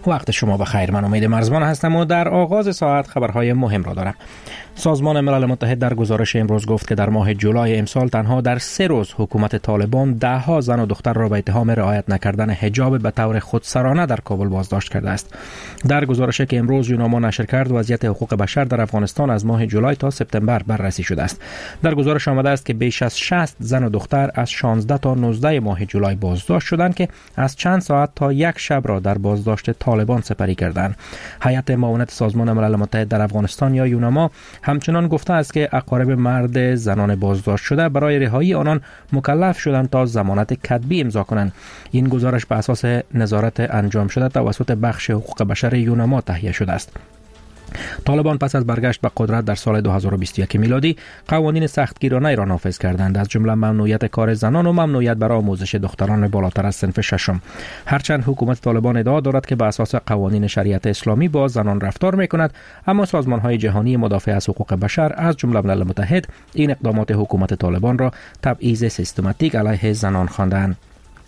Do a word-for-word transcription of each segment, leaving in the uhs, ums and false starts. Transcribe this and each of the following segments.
وقت شما بخیر. من امید مرزبان هستم و در آغاز ساعت خبرهای مهم را دارم. سازمان ملل متحد در گزارش امروز گفت که در ماه جولای امسال تنها در سه روز حکومت طالبان ده ها زن و دختر را به اتهام رعایت نکردن حجاب به طور خودسرانه در کابل بازداشت کرده است. در گزارشی که امروز یوناما نشر کرد، وضعیت حقوق بشر در افغانستان از ماه جولای تا سپتامبر بررسی شده است. در گزارش آمده است که بیش از شصت زن و دختر از شانزده تا نوزده ماه جولای بازداشت شدند که از چند ساعت تا یک شب را در بازداشت طالبان سپری کردند. هیئت معاونت سازمان ملل متحد در افغانستان یا یوناما همچنان گفته است که اقارب مرد زنان بازداشت شده برای رهایی آنان مکلف شدند تا ضمانت کتبی امضا کنند. این گزارش بر اساس نظارت انجام شده توسط بخش حقوق بشر یوناما تهیه شده است. طالبان پس از برگشت به قدرت در سال دو هزار و بیست و یک میلادی قوانین سختگیرانه را نافذ کردند، از جمله ممنوعیت کار زنان و ممنوعیت برای آموزش دختران بالاتر از صنف ششم. هرچند حکومت طالبان ادعا دارد که به اساس قوانین شریعت اسلامی با زنان رفتار می‌کند، اما سازمان‌های جهانی مدافع از حقوق بشر از جمله ملل متحد این اقدامات حکومت طالبان را تبعیض سیستماتیک علیه زنان خواندند.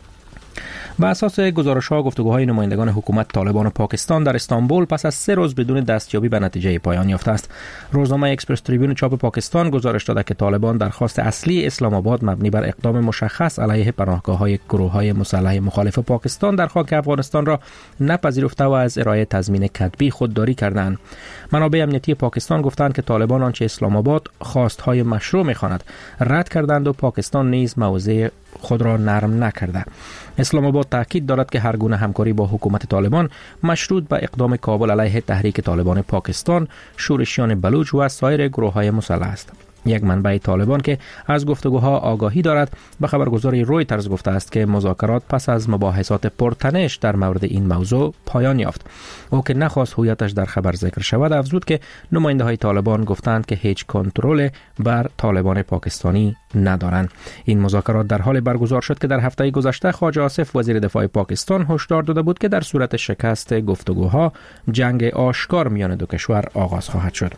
به اساس گزارش‌ها، گفتگوهای نمایندگان حکومت طالبان و پاکستان در استانبول پس از سه روز بدون دستیابی به نتیجه پایان یافته است. روزنامه اکسپرس تریبیون چاپ پاکستان گزارش داده که طالبان درخواست اصلی اسلام آباد مبنی بر اقدام مشخص علیه پناهگاه‌های گروه‌های مسلح مخالف پاکستان در خاک افغانستان را نپذیرفته و از ارائه تضمین کتبی خودداری کردند. منابع امنیتی پاکستان گفتند که طالبان آنچه اسلام آباد خواست‌های مشروع می‌خواند رد کردند و پاکستان نیز موضع خود را نرم نکرده. اسلام آباد تاکید دارد که هر گونه همکاری با حکومت طالبان مشروط به اقدام کابل علیه تحریک طالبان پاکستان، شورشیان بلوچ و سایر گروه‌های مسلح است. یک منبع طالبان که از گفتگوها آگاهی دارد به خبرگزاری رویترز گفته است که مذاکرات پس از مباحثات پرتنش در مورد این موضوع پایان یافت. او که نخواست هویتش در خبر ذکر شود، افزود که نماینده‌های طالبان گفتند که هیچ کنترل بر طالبان پاکستانی ندارند. این مذاکرات در حال برگزار شد که در هفته گذشته خواجه آصف وزیر دفاع پاکستان هشدار داده بود که در صورت شکست گفتگوها جنگ آشکار میان دو کشور آغاز خواهد شد.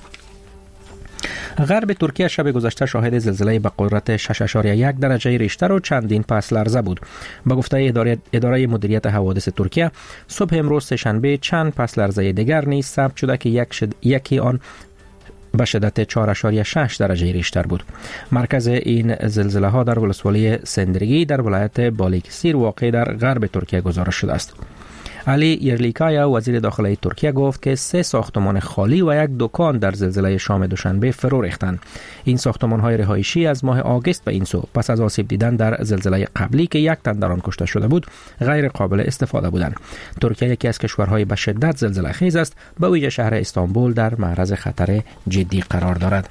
غرب ترکیه شب گذشته شاهد زلزله به قدرت شش اشاریه یک درجه ریشتر و چندین پس لرزه بود. به گفته اداره اداره مدیریت حوادث ترکیه، صبح امروز سه‌شنبه چند پس لرزه دیگر نیز ثبت شده که یک شد... یکی آن به شدت چهار اشاریه شش درجه ریشتر بود. مرکز این زلزله ها در ولسوالی سندرگی در ولایت بالیکسیر واقع در غرب ترکیه گزارش شده است. علی یرلیکایا وزیر داخلی ترکیه گفت که سه ساختمان خالی و یک دکان در زلزله شام دوشنبه فرو ریختند. این ساختمان‌های رهایشی از ماه آگوست به این سو پس از آسیب دیدن در زلزله قبلی که یک تن در آن کشته شده بود غیر قابل استفاده بودند. ترکیه یکی از کشورهای به شدت زلزله خیز است، به ویژه شهر استانبول در معرض خطر جدی قرار دارد.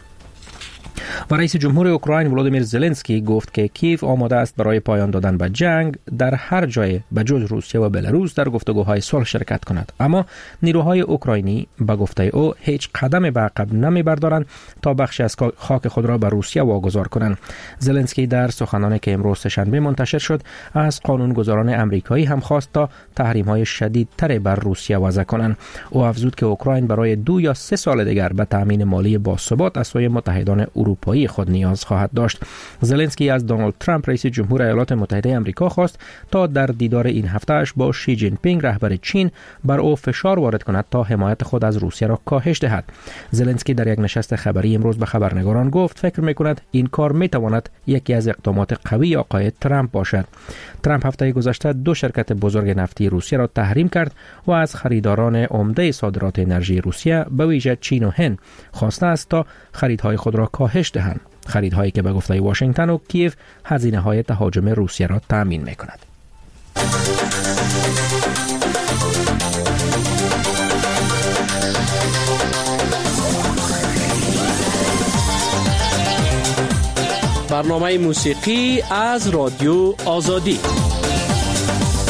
و رئیس جمهور اوکراین ولودیمیر زلنسکی گفت که کیف آماده است برای پایان دادن به جنگ در هر جای به جز روسیه و بلاروس در گفتگوهای صلح شرکت کند، اما نیروهای اوکراینی به گفته او هیچ قدم به عقب نمیبردارند تا بخشی از خاک خود را به روسیه واگذار کنند. زلنسکی در سخنانی که امروز سه‌شنبه منتشر شد از قانونگذاران آمریکایی هم خواست تا تحریم‌های شدیدتر بر روسیه وضع کنند. او افزود که اوکراین برای دو یا سه سال دیگر به تامین مالی باثبات از سوی متحدان اروپایی خود نیاز خواهد داشت. زلنسکی از دونالد ترامپ رئیس جمهور ایالات متحده آمریکا خواست تا در دیدار این هفتهش با شی جین پینگ رهبر چین بر او فشار وارد کند تا حمایت خود از روسیه را کاهش دهد. زلنسکی در یک نشست خبری امروز به خبرنگاران گفت فکر می‌کند این کار می‌تواند یکی از اقدامات قوی آقای ترامپ باشد. ترامپ هفته گذشته دو شرکت بزرگ نفتی روسیه را تحریم کرد و از خریداران عمده صادرات انرژی روسیه به ویژه چین و هند خواسته است تا خریدهای خود را کاهش دهند، خریدهایی که به گفته واشنگتن و کیف هزینه‌های تهاجم روسیه را تامین می‌کند. برنامه موسیقی از رادیو آزادی.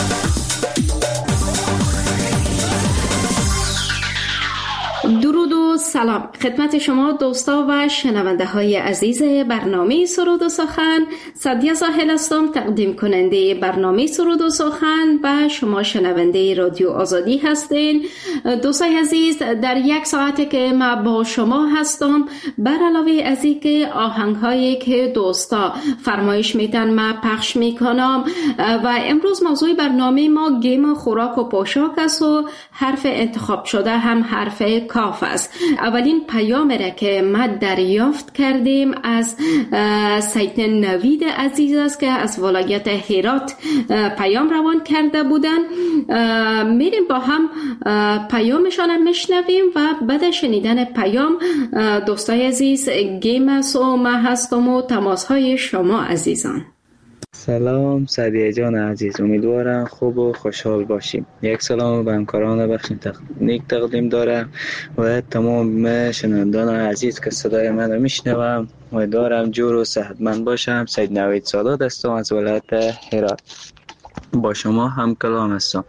درود و سلام خدمت شما دوستا و شنونده های عزیز برنامه سرود و سخن. سعدیه ساحل هستم، تقدیم کننده برنامه سرود و سخن و شما شنونده رادیو آزادی هستین. دوستای عزیز، در یک ساعتی که ما با شما هستم، بر علاوه از اینکه آهنگ هایی که دوستا فرمایش میتن ما پخش میکنم و امروز موضوع برنامه ما گیم خوراک و پوشاک است و حرف انتخاب شده هم حرف کاف است. اولین پیام را که ما دریافت کردیم از سید نوید عزیز است که از ولایت هرات پیام روان کرده بودن. میریم با هم پیامشان میشنویم و بعد شنیدن پیام دوستای عزیز گیم است و ما هستم و تماس های شما عزیزان. سلام سعدیه جان عزیز، امیدوارم خوب و خوشحال باشیم. یک سلام به همکاران بخش تکنیک تقدیم دارم و تمام شنوندگان عزیز که صدای من رو میشنوم. امیدوارم جور و صحتمند باشم. سید نوید سادات هستم از ولایت هرات، با شما هم کلام هستم.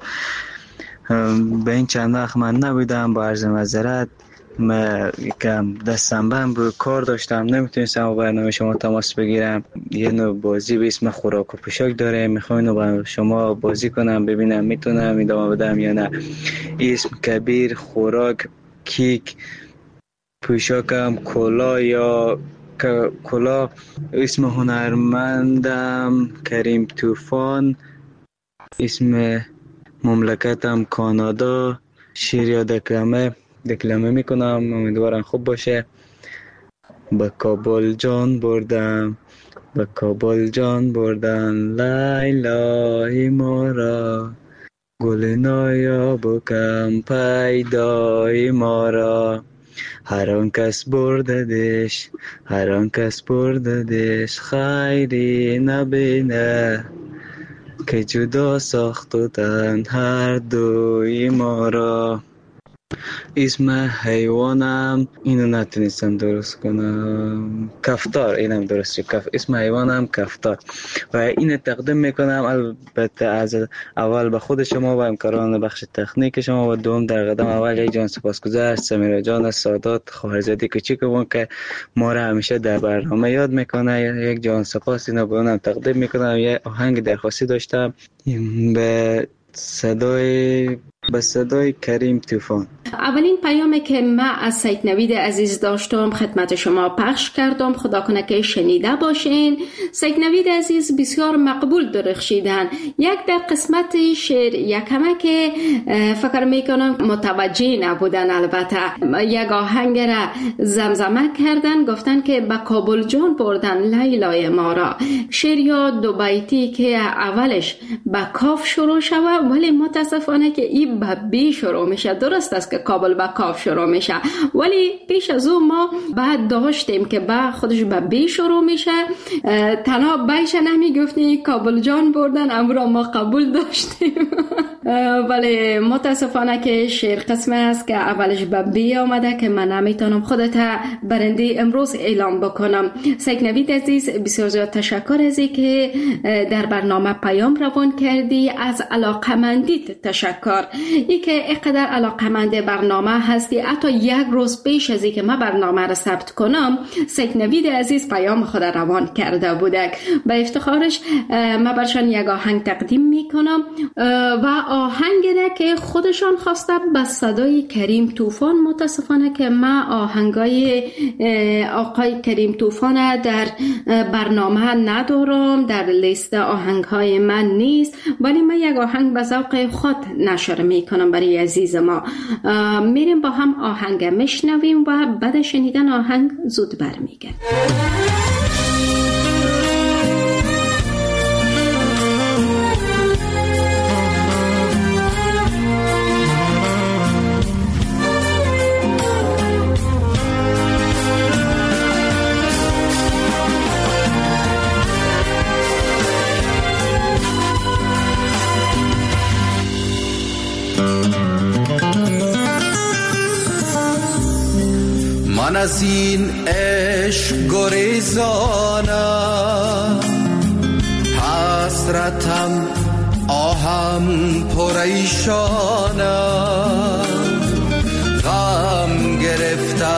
به این چند وقت من نبودم، با عرض معذرت. من یکم دستم بند بود، کار داشتم، نمیتونستم با برنامه شما تماس بگیرم. یه نوع بازی به اسم خوراک و پوشاک داره، میخوام اینو با شما بازی کنم، ببینم میتونم ادامه بدم یا نه. اسم کبیر، خوراک، کیک، پوشاکم کلا یا کلا. اسم هنرمندم کریم طوفان، اسم مملکتم کانادا. شعر یا دکلمه دکلمه میکنم، امیدوارم خوب باشه. به کابل جان بردم، به کابل جان بردن لیلای ما را، گل نایاب و کم پیدای ما را. هر آن کس برددش، هر آن کس برددش، خیری نبینه که جدا ساختن هر دوی ما را. اسم حیوانم اینو نتونستم درست کنم، کفتار. اینم درست شد، کف... اسم حیوانم کفتار و اینو تقدیم میکنم البته از اول به خود شما و همکاران بخش تکنیک شما و دوم در قدم اول یک جان سپاسگزار سمیرا جان سادات خواهرزاده کوچیکمون که ما را همیشه در برنامه یاد میکنه. یک جان سپاس اینو به اونم تقدیم میکنم. یه آهنگ درخواستی داشتم به صدای به صدای کریم طوفان. اولین پیامی که ما از سید نوید عزیز داشتم خدمت شما پخش کردم، خدا کنه که شنیده باشین. سید نوید عزیز بسیار مقبول درخشیدن. یک در قسمت شعر یکمه که فکر میکنم متوجه نبودن، البته یک آهنگ را زمزمه کردن، گفتن که به کابل جان بردن لیلای ما را. شعر یا دو بیتی که اولش به کاف شروع شود ولی متاسفانه که این به بی شروع میشه. درست است که کابل با کاف شروع میشه ولی پیش از اون ما بعد داشتیم که با خودش به بی شروع میشه. تنها بیش نمی گفتیم کابل جان بردن، امرا ما قبول داشتیم ولی متاسفانه که شعر قسمه است که اولش به بی آمده که من نمیتونم خودت برنده امروز اعلام بکنم. سید نوید عزیز بسیار زیاد تشکر از که در برنامه پیام روان کردی. از علاقمندیت تشکر، ای که اینقدر علاقمند برنامه هستی. حتی یک روز پیش از اینکه من برنامه را ثبت کنم سید نوید عزیز پیام خود روان کرده بودک. به افتخارش من برشان یک آهنگ تقدیم میکنم و آهنگ را که خودشان خواسته به صدای کریم طوفان. متاسفانه که من آهنگای آقای کریم طوفان در برنامه ندارم، در لیست آهنگهای من نیست، ولی من یک آهنگ به ذوق خود نشر میکنم برای عزیز ما. میریم با هم آهنگ میشنویم و بعد شنیدن آهنگ زود برمیگردیم. من از این عشق گریزانم، حسرتم آهم پریشانم، غم گرفته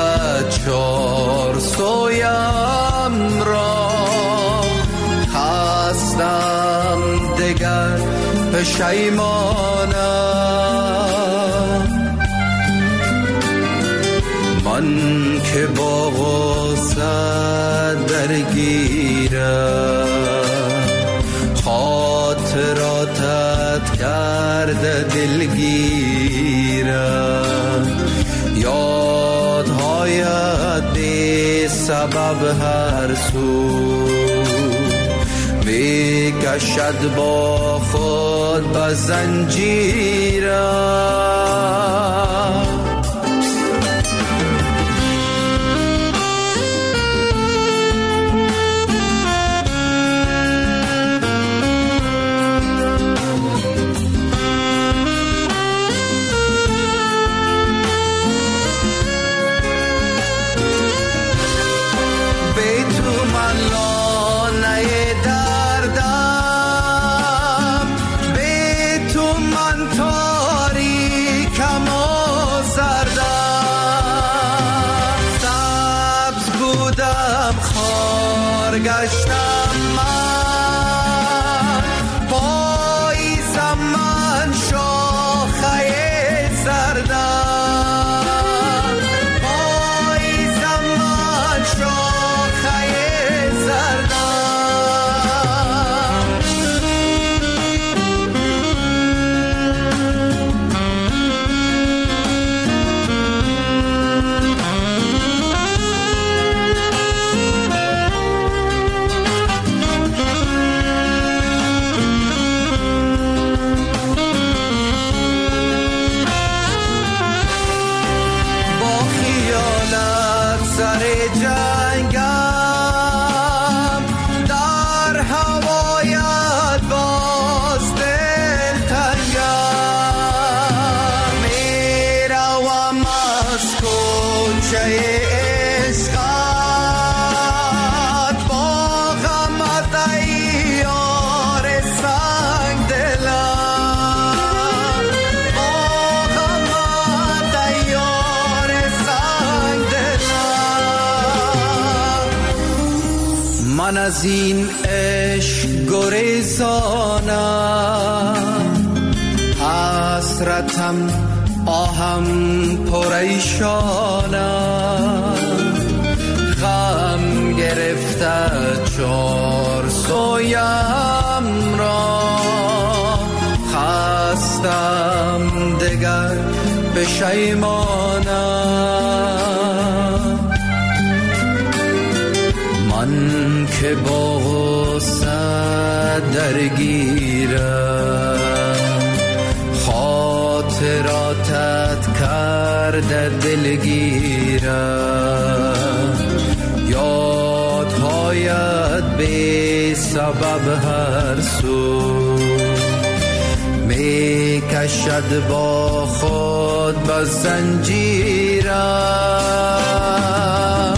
پایم را خستم دگر پشیمانم من که با غصه درگیرم خاطراتت کرده دلگیرم یادهایت بی سبب هر سو می کشد با خود به زنجیرم گشتم من پاییزم من شاخه زردم پاییزم من شاخه زردم من از این عشق گریزانم حسرتم آهم پریشانم غم گرفته چار سویم را خستم دگر پشیمانم من که با غصه درگیرم خاطراتت کرده دلگیرم یادهایت بی سبب هر سو می کشد با خود به زنجیرم.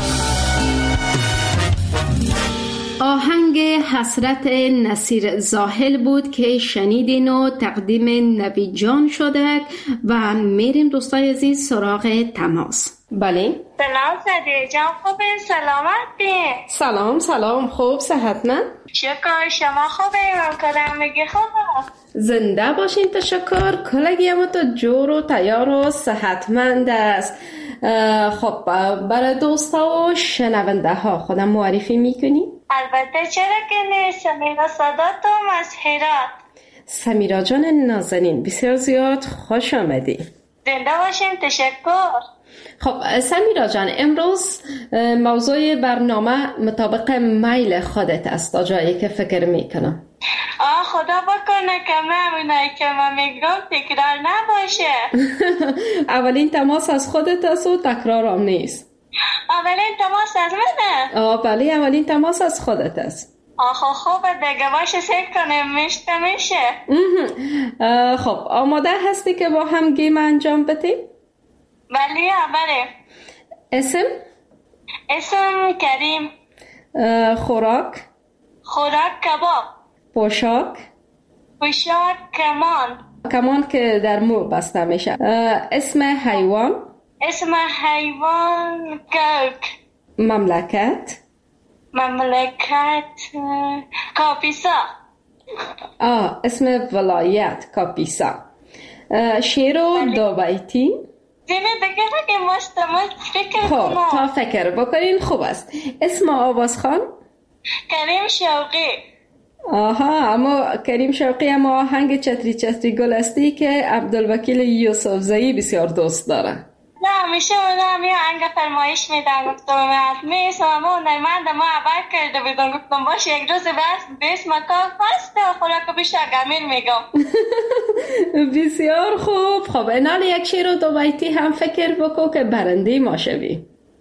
آهنگ حسرت نصیر زاهل بود که شنیدین و تقدیم نوید جان شده و میریم دوستای عزیز سراغ تماس. بله سلام سعدیه جان، خوبه؟ سلامت بی؟ سلام سلام، خوب صحتمند؟ شکر، شما خوبه؟ همکارم میگه خوبه؟ زنده باشین، تشکر. کلگی هم تو جور و تیار و صحتمند است. خب برای دوستا و شنونده ها خودم معرفی میکنی؟ البته، چرا که نه. سمیرا صداتم از هرات. سمیرا جان نازنین، بسیار زیاد خوش آمدی. زنده باشین، تشکر. خب سمیرا جان، امروز موضوع برنامه مطابق میل خودت است تا جایی که فکر میکنم. آه خدا بکنه که من اونایی که من میگم تکرار نباشه. اولین تماس از خودت است و تکرار هم نیست. اولین تماس از منه؟ آه بله، اولین تماس از خودت است. آخه خوبه دیگه، باشه سیک کنیم میشته میشه. خب آماده هستی که با هم گیم انجام بدیم؟ بله بله. اسم؟ اسم کریم. خوراک؟ خوراک کباب. پوشاک؟ پوشاک کمان. کمان که در مو بسته میشه. اسم حیوان؟ اسم حیوان کرک. مملکت؟ مملکت کاپیسا. آه اسم ولایت کاپیسا. شعر و دو بیتی؟ زینه دیگه که مستمت فکر خب کنم. تا فکر بکنین خوب است. اسم آوازخوان؟ کریم شوقی. آها اما کریم شوقی اما آهنگ چتری چتری گل استی که عبدالوکیل یوسف زئی بسیار دوست داره. نه همیشه اونم یه آهنگ فرمایش میدن، گفتم می ساما نماینده ما عبر کرده بیدون، گفتم باشه یک روز بس بیس مکان هست و خوراک بیشتر گمیر میگم. بسیار خوب. خب اینال یک شعر و دو بیتی هم فکر بکن که برنده ما شوی.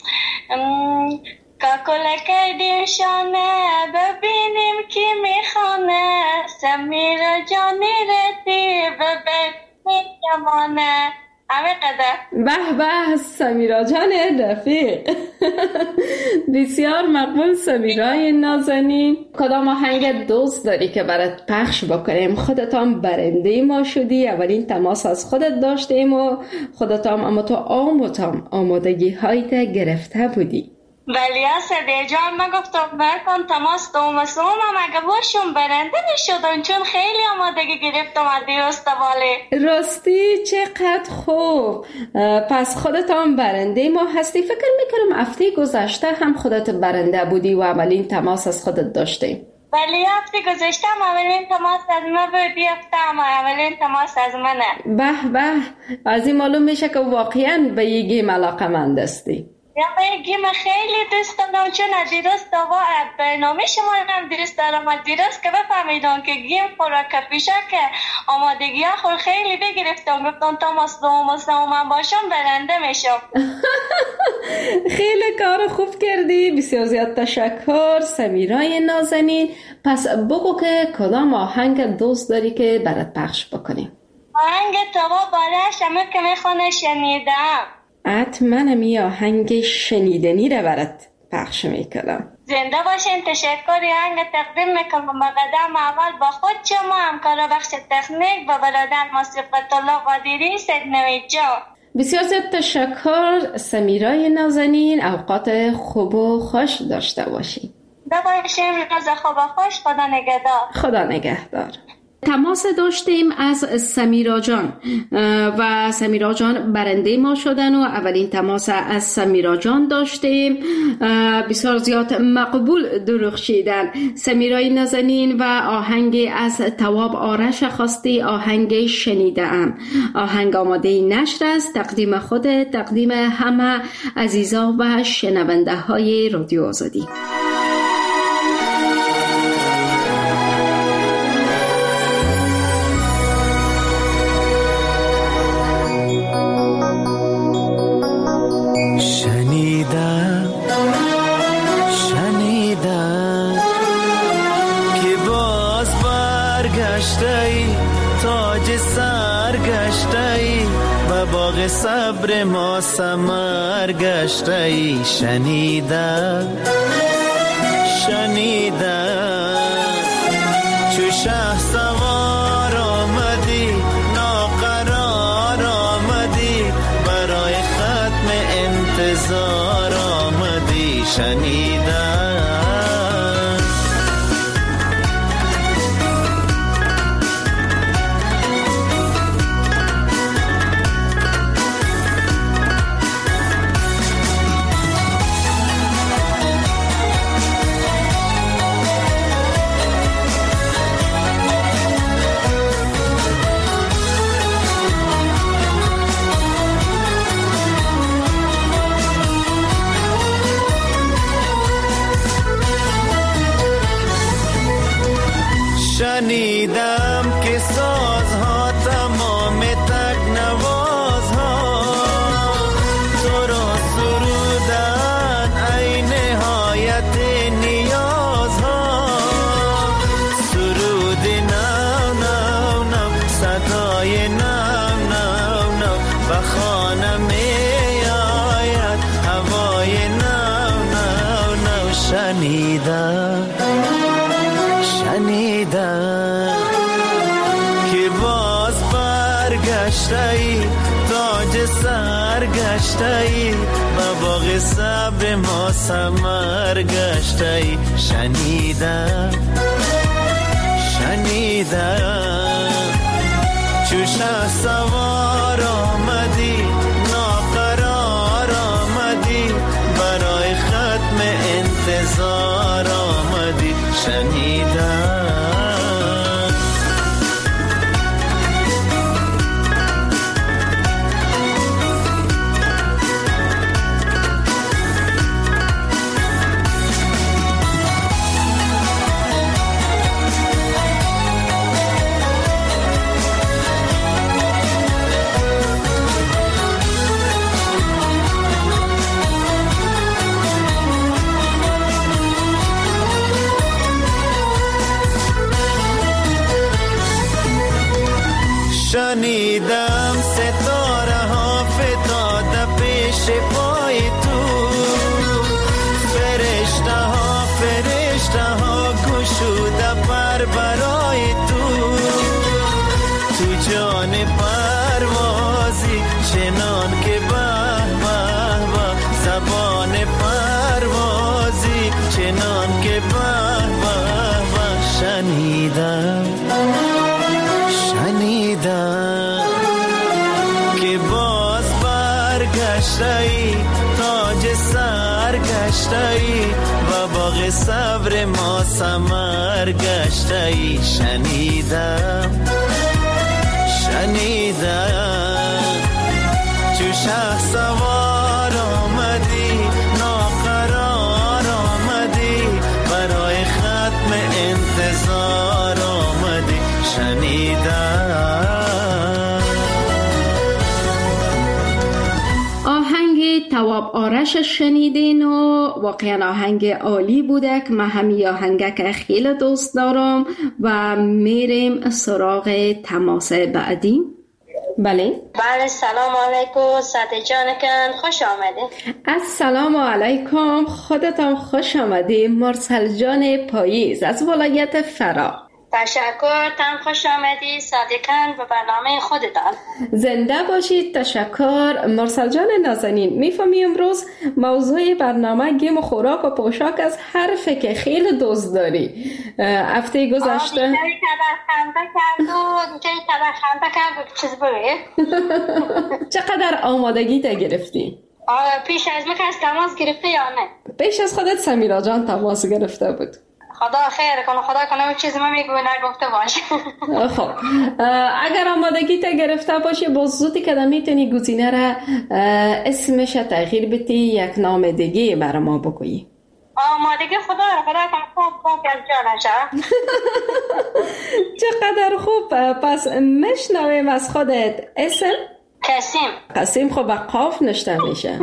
کاکل کردیم شانه ببینیم کی میخانه، سمیر جانی رتی ببین میکمانه. همه قدر. به به سمیرا جان رفیق. بسیار مقبول سمیرای نازنین. کدام آهنگ دوست داری که برات پخش بکنیم؟ خودتان برنده ما شدی، اولین تماس از خودت داشتیم و خودتان اما تو آموتام آمادگی هایت گرفته بودی. ولی اسدی جان من گفتم برکن تماس دوم سوم هم اگه باشم برنده نشدن، چون خیلی آمادگی گرفتم از دیروز والی. راستی چقدر خوب. پس خودتان برنده ما هستی. فکر میکنم هفته گذشته هم خودت برنده بودی و اولین تماس از خودت داشتیم. ولی هفته گذشته هم اولین تماس از من بودی، هفته هم اولین تماس از منه. به به از این معلوم میشه که واقعا به یه گیم علاقه‌مند هستی. یا به گیم خیلی دوست دارم، چون از دیروز دوا برنامه شما هم دوست دارم. از دیروز که بفهمیدم که گیم خوراک پیشه که آمادگی ها خور خیلی بگرفتم، گفتم تماس دوم سوم من باشم برنده میشم. خیلی کار خوب کردی. بسیار زیاد تشکر سمیرای نازنین. پس بگو که کدام آهنگ دوست داری که برات پخش بکنیم؟ آهنگ توا بارش همه که میخونه شنیدم. حتما همی آهنگ شنیدنی رو برات پخش میکنم. زنده باشین. تشکری آهنگ تقدیم میکنم با قدم اول با خود شما همکار بخش تکنیک و برادر مصرفت الله قادری سید جان. بسیار زیاد تشکر سمیرای نازنین. اوقات خوب و خوش داشته باشین. زنده باشین. روز خوب و خوش. خدا نگهدار. خدا نگهدار. تماس داشتیم از سمیرا جان و سمیرا جان برنده ما شدن و اولین تماس از سمیرا جان داشتیم. بسیار زیاد مقبول درخشیدن. سمیرای نازنین و آهنگ از تواب آرش خواستی، آهنگ شنیدم. آهنگ آماده نشر است. تقدیم خود، تقدیم همه عزیزا و شنونده های رادیو آزادی. صبر ما ثمر گشته ای. شنیدم شنیدم چو شه سوار آمدی، ناقرار آمدی، برای ختم انتظار آمدی. شنیدم شنیدم که سازها تمام تکنوازها تو را سرودن ای نهایت نیازها. سرود نو نو نو، صدای نو نو نو، و خانه می آید هوای نو نو نو. شنیدم شنیدم که باز برگشته ای، تاج سرگشته گشتایی و باغ صبر ما ثمر گشتایی. شنیدم شنیدم چو شه سوار آمدی ناقرار آمدی برای ختم انتظار آمدی. شنیدم شنیدم ستاره ها فتاده پیش پای تو، فرشته ها فرشته ها گشوده پر برای تو. تو جان پروازی چنان که به به به، زبان پروازی چنان که به به به. شنیدم شنیدم که باز برگشتی تاج سر گشتی و باغ صبر ما ثمر گشتی. شنیدم شنیدم چو شه سوار آمدی ناقرار آمدی برای ختم انتظار آمدی. شنیدم آهنگ تواب آرش شنیدین و واقعا آهنگ عالی بوده که من همی آهنگ که خیلی دوست دارم و میریم سراغ تماس بعدی. بله بله سلام علیکم ساده جانکن، خوش آمدید. السلام علیکم، خودتان خوش آمدید. مرسل جان پاییز از ولایت فرا. تشکر، تم خوش آمدید صادقاً به برنامه خودتان. زنده باشید. تشکر مرسل جان نازنین. میفهمی امروز موضوع برنامه گیم و خوراک و پوشاک از حرفی که خیلی دوست داری. هفته گذشته آبی جایی کدر خنده کرد و جایی کدر خنده کرد و چیز بگه. چقدر آمادگی تا گرفتی؟ پیش از من کس تماس گرفته یا نه؟ پیش از خودت سمیرا جان تماس گرفته بود. خدا خیر کنه، خدا کنه اون چیزی من میگوی نگفته باشه. خب اگر آمادگی تا گرفته باشی با زودی که میتونی گزینه را اسمش تغییر بدی، یک نام دیگه برای ما بگویی. آمادگی خدا را خدا کنه خوب خوب از جانشه. چقدر خوب. پس مشنویم از خودت اسم. قاسم. قاسم خب با قاف نشته میشه.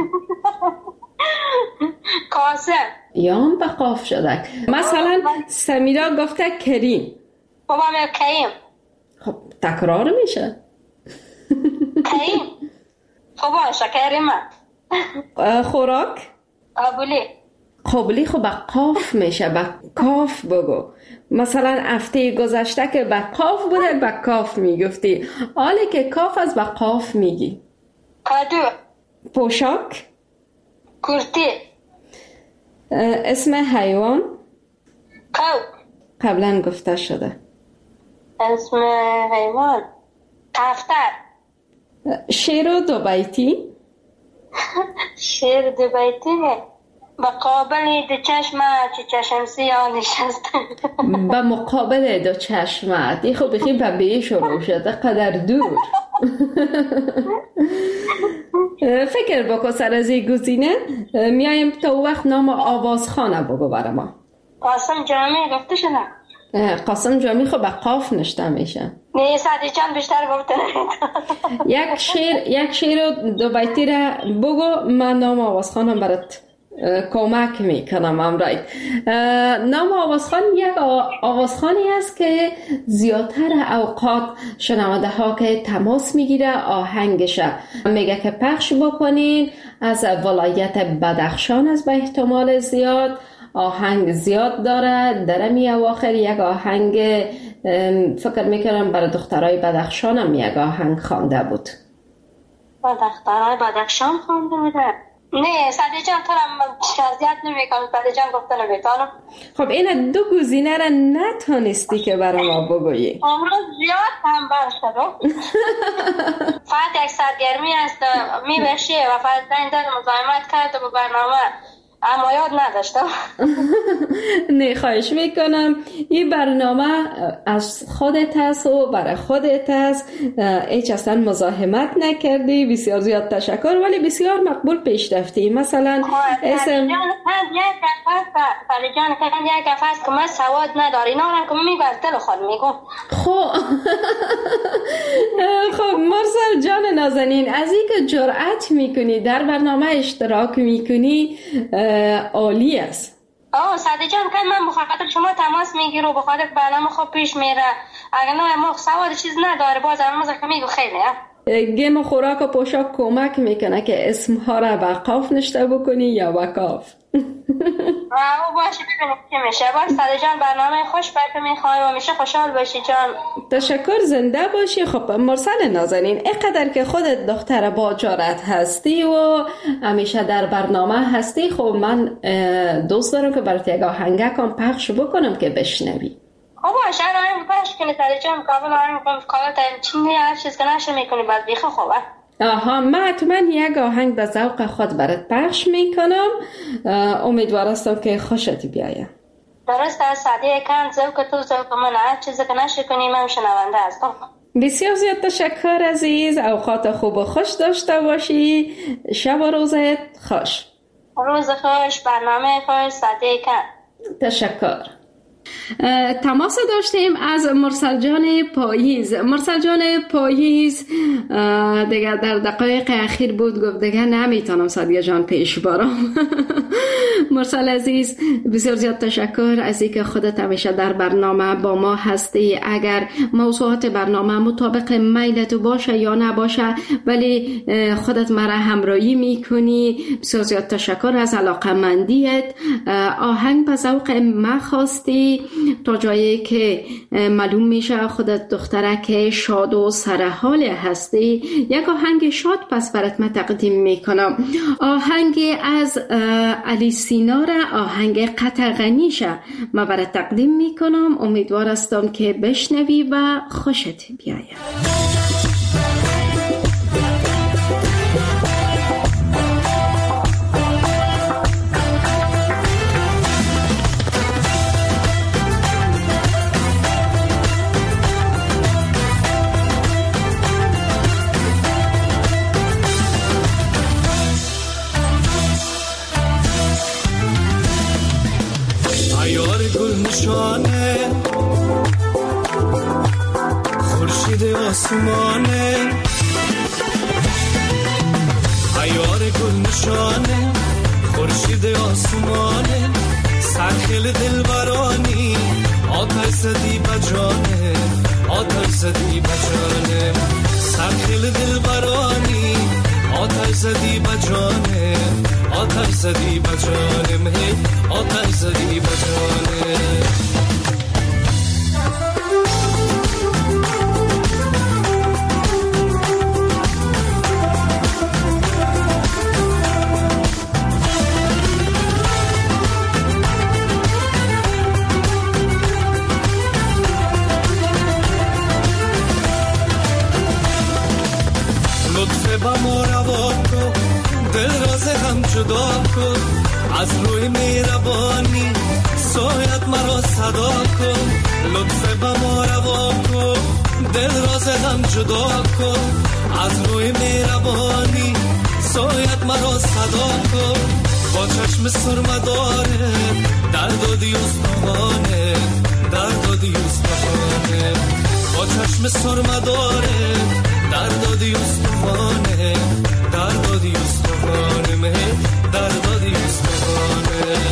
قاسم یا هم با قاف شده. مثلا سمیرا گفته کریم. بابا می کریم. خب تکرار میشه. کریم. خب باشه کریمه. خوراک. قابلی. قابلی خب با قاف میشه، با کاف بگو. مثلا هفته گذشته که با قاف بوده با کاف میگفتی، حالی که کاف از با قاف میگی. کادو. پوشاک. کرتی. اسم حیوان. کو. قبلا گفته شده. اسم حیوان کفتر. شیر و دو بیتی. شیر دو بیتی با مقابل دو چشمه چی چشم سیاه نشسته. با مقابل دو چشمه دی خب بخی ببیه شروع شده قدر دور. فکر بکن سر از این گزینه. میایم تا وقت نام آوازخانه بگو برای ما. قاسم جامی گفته شده. قاسم جامی خب با قاف نشته میشه. نه سادی چند بیشتر گفته. یک شیر یک شیر دو بیتی را بگو، من نام آوازخانه برات کمک میکنم. امرای نام آوازخان یک آوازخانی است که زیادتر اوقات شنونده ها که تماس میگیره آهنگش میگه که پخش بکنین از ولایت بدخشان است. به احتمال زیاد آهنگ زیاد داره. در می اواخر یک آهنگ فکر میکنم برای دخترای بدخشان هم یک آهنگ خوانده بود. با دخترهای بدخشان خونده بوده. نه سعدی جان تو را شازیت نمی کنم. سعدی جان گفته نمیتانم. خب این دو گزینه را نتونستی که برای ما بگویی. امروز زیاد هم برشد فقط یک سرگرمی است میبشی و فقط زنگ داد مزاحمت کرده به برنامه اما یاد نداشتم. نه خواهش میکنم این برنامه از خودت هست و برای خودت هست، هیچ اصلا مزاحمت نکردی. بسیار زیاد تشکر، ولی بسیار مقبول پیش رفتی. مثلا اسم فعلی جان که یک افاست که من سواد نداری نارم که میگو از دل خود میگو. خب خب مرسل جان نازنین، از این که جرأت میکنی در برنامه اشتراک میکنی عالی است. آه سعدی جان که من بخاطر شما تماس میگیرم و بخاطر برنامه خوب پیش میره. اگر نه ما سواد چیز نداره باز هم که میگو خیلی گیم خوراک و پوشاک کمک میکنه که اسمها را با قاف نشته بکنی یا با کاف. آه باشه ببینید که میشه. باز سعدی جان برنامه خوش برکه میخوای و میشه خوشحال باشی جان. تشکر، زنده باشی. خب مرسل نازنین، اینقدر که خودت دختر با جرأت هستی و همیشه در برنامه هستی، خب من دوست دارم که برات یک آهنگکم پخش بکنم که بشنوی. خب باشه آهنگ پخش کنی سعدی جان. مقابل آهنگ کار تا چینی هر چیز که نشه میکنی بعد بیخه خوبه. آها من حتما یک آهنگ به ذوق خود برات پخش میکنم. امیدوارم که خوشت بیاید. درست است سعدی کن ذوق تو ذوق من، هر چیزی که نشه کنی من شنونده هستم. بسیار زیاد تشکر عزیز. اوقات خوب و خوش داشته باشی. شب و روزت خوش. روز خوش، برنامه خوش سعدی کن. تشکر. تماس داشتیم از مرسل جان پاییز. مرسل جان پاییز دیگه در دقایق اخیر بود گفت دیگه نمیتونم سعدی جان پیش بارم. مرسل عزیز بسیار زیاد تشکر از اینکه خودت همیشه در برنامه با ما هستی. اگر موضوعات برنامه مطابق میلت باشه یا نباشه ولی خودت مرا همراهی میکنی. بسیار زیاد تشکر از علاقمندیت. آهنگ به ذوق ما خواستی تا جایی که معلوم میشه خودت دخترک شاد و سرحال هستی. یک آهنگ شاد پس برات من تقدیم میکنم. آهنگ از علی سینا را، آهنگ قطغنیشه من برات تقدیم میکنم. امیدوار هستم که بشنوی و خوشت بیاید. خورشید آسمانه عیار گل نشانه، خورشید آسمانه سرخیل دلبرانی، آتش زدی بجانه، آتش زدی بجانه سرخیل دلبرانی، آتش زدی بجانه، آتش زدی بجانه آتش زدی بجانه. جدا کن از روی مهربانی، سایت مرا صدا کن، لطف به ما روا کن، دل راز هم جدا کن از روی مهربانی، سایت مرا صدا کن. با چشم سرمداره درد و دیوستانه، درد و دیوستانه با چشم سرمداره درد و دیوستانه، درد و دیوستانه مه درد و دیوستانه.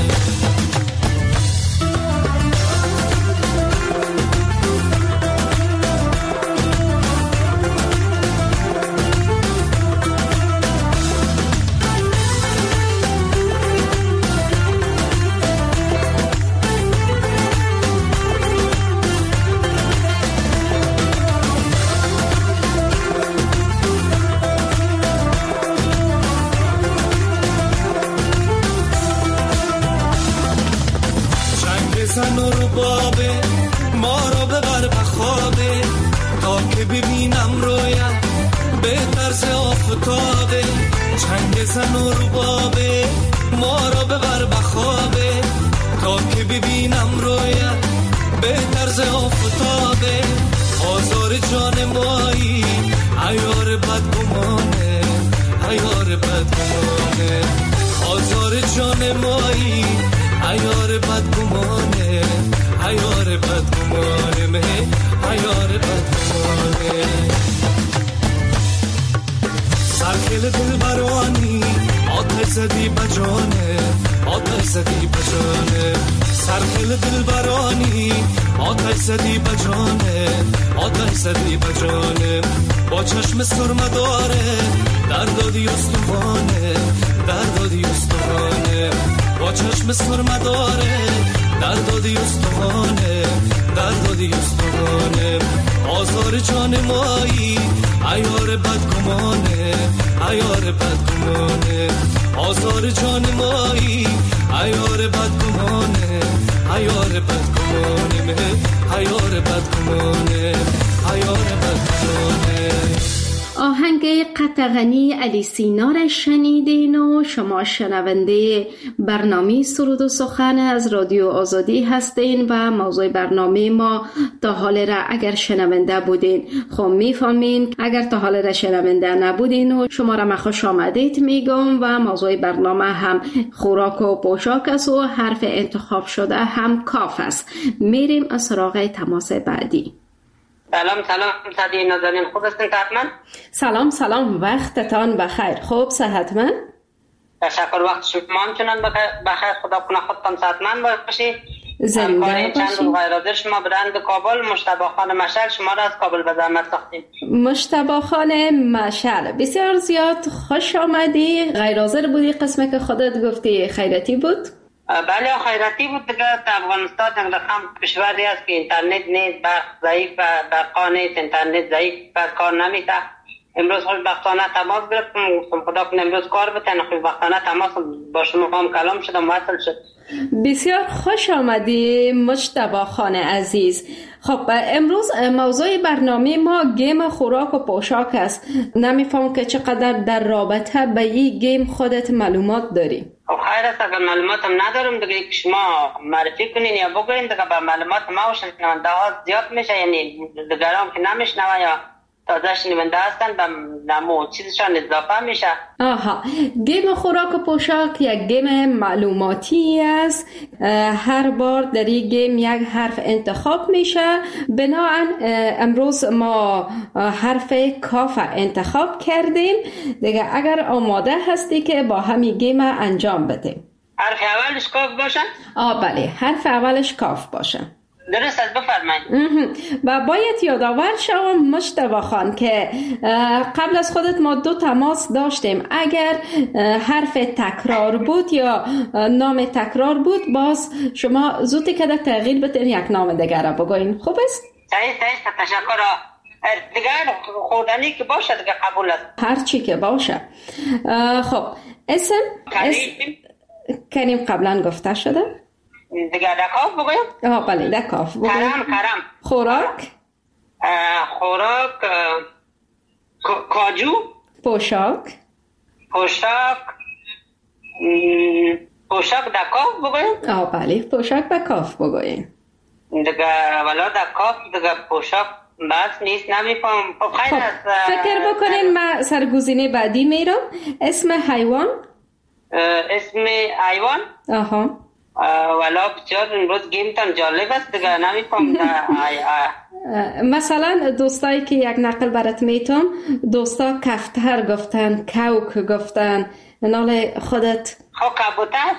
ربابه ما را ببر به خوابه تا که ببینم رویت به طرز آفتابه چنگ زن و ربابه ما را ببر به خوابه تا که ببینم رویت به طرز آفتابه آزار جان مایی عیار بدگمانه عیار بدگمانه آزار جان مایی عیار بدگمانه عیار بدگمانه مه عیار بدگمانه سرکل دل برانی آتش زدی بجانه آتش زدی بجانه سرکل دل برانی آتش زدی بجانه آتش زدی بجانه با چشم سرمه داره در دادی استوانه در دادی استوانه با چشم سرمه داره در دادی استوانه در دادی استوانه آزار جان مایی عیار بدگمانه عیار بدگمانه آزار جان مایی عیار بدگمانه عیار بدگمانه مه عیار بدگمانه عیار بدگمانه. آهنگ قطغنی علی سینا را شنیدین و شما شنونده برنامه سرود و سخن از رادیو آزادی هستین و موضوع برنامه ما تا حال را اگر شنونده بودین خب میفهمین، اگر تا حال را شنونده نبودین و شما را خوش آمدید میگم و موضوع برنامه هم خوراک و پوشاک است و حرف انتخاب شده هم کاف است. میریم از سراغ تماس بعدی. سلام سلام صدی نازنین، خوب هستین حتما؟ سلام سلام، وقتتان بخیر. خوب صحتمند؟ تشکر، وقت شما همچنان بخیر. خدا کنه خودتان صحتمند باشید. زنده باشید. چند روز غیرحاضر شما برند کابل مجتبی خان مشعل شما را از کابل به زحمت ساختیم. مجتبی خان مشعل بسیار زیاد خوش آمدی. غیرحاضر بودی، قسمه که خودت گفتی خیرتی بود؟ بله خیراتی بود دیگه. در افغانستان یک رقم کشوری است که اینترنت نیست، برق ضعیف و برقا نیست، اینترنت ضعیف و کار نمیده. امروز خوشبختانه تماس گرفتم، خدا کنه امروز کار بتن، خوشبختانه تماس با شما هم کلام شدم، موصل شد. بسیار خوش آمدی مجتبی خان عزیز. خب امروز موضوع برنامه ما گیم خوراک و پوشاک است. نمیفهم که چقدر در رابطه به این گیم خودت معلومات داری؟ خب خیر است، اگر معلوماتم ندارم دیگه که شما معرفی کنین یا بگوین دیگه به معلومات ما و شنونده ها زیاد میشه، یعنی دیگران که نمیشنوه یا تازه شنونده هستن به نمو چیزشان اضافه میشه. آها، گیم خوراک و پوشاک یک گیم معلوماتی است. هر بار در این گیم یک حرف انتخاب میشه. بنابراین امروز ما حرف کاف انتخاب کردیم دیگه. اگر آماده هستی که با همین گیم انجام بدیم. حرف اولش کاف باشه؟ آه بله، حرف اولش کاف باشه. درست است، بفرمایید. و باید یادآور شوم مجتبی خان که قبل از خودت ما دو تماس داشتیم. اگر حرف تکرار بود یا نام تکرار بود باز شما زودی که تغییر بتین یک نام دیگر را بگوین. خوب است؟ صحیح صحیح، تشکر. دیگر خوردنی که باشه دیگه قبول است. هر چی که باشه. خب اسم کریم کریم قبلا گفته شده. دیگه دکاف بگویم؟ آه بله دکاف بگویم. کرم کرم. خوراک خوراک کاجو. پوشاک پوشاک پوشاک دکاف بگویم؟ آه بله پوشاک دکاف بگویم. دیگه ولا دکاف دیگه پوشاک بس نیست، نمیفهم. خب خیر است. فکر بکنین من سرگزینه بعدی میرم. اسم حیوان. اسم حیوان؟ آها. ولا بسیار امروز گیمتان جالب است دیگه، نمیفهم. مثلا دوستایی که یک نقل برات میتونم، دوستا کفتر گفتن، کوک گفتن، نال خودت خب کبوتر.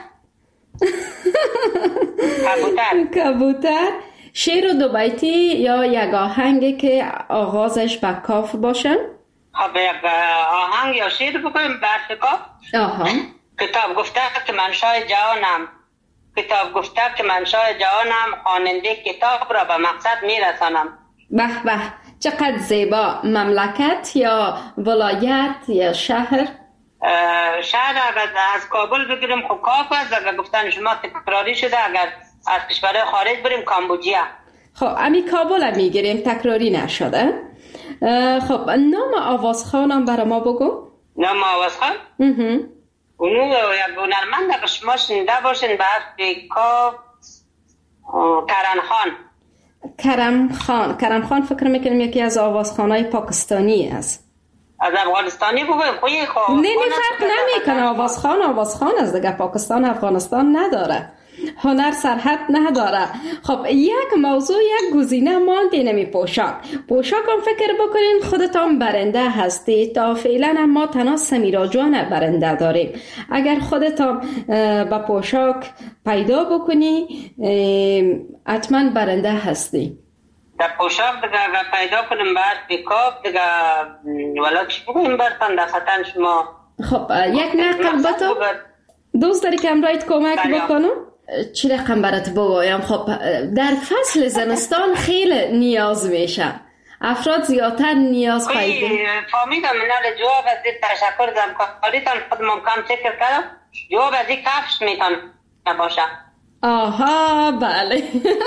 کبوتر کبوتر. شعر و دو بیتی یا یک آهنگی که آغازش با کاف باشه. خب یک آهنگ یا شعر بکنیم برف کاف. آها. کتاب گفته که من شاه جهانم، کتاب گفته که من شاه جهانم، خواننده کتاب را به مقصد میرسانم. به به، چقدر زیبا. مملکت یا ولایت یا شهر؟ شهر اگر از کابل بگیریم خب کاف است. اگر گفتن شما تکراری شده، اگر از کشور خارج بریم کامبوجیا. خب امی کابل هم میگیریم، تکراری نشده. خب نام آوازخانم برای ما بگو. نام آوازخان؟ اونو یک هنرمند که شما شنیده باشین به حرف کاف کرم خان. کرم خان کرم خان فکر میکنم یکی از آوازخانهای پاکستانی است. از افغانستانی بگویم خویی خواه. نه نه فرق نمیکنه، آوازخان آوازخان از دیگه، پاکستان افغانستان نداره، هنر سرحد نداره. خب یک موضوع، یک گزینه مانده نمی پوشاک. پوشاک هم فکر بکنین خودتان برنده هستی. تا فعلا ما تنها سمیرا جان برنده داریم. اگر خودتان با پوشاک پیدا بکنی حتما برنده هستی. در پوشاک دیگه پیدا کنیم بعد بیکاپ دیگه ولی چی بگویم برتن در خطن شما. خب یک نقل با تو دوست داری که امرایت کمک بکنم؟ چی رقم برات بگویم؟ خب در فصل زمستان خیلی نیاز میشه، افراد زیادتر نیاز پیدا. فهمیدم منال جواب از این تشکر زمکاریتان خود ممکن فکر کردم جواب از این کفش میتون نباشه. آها بله.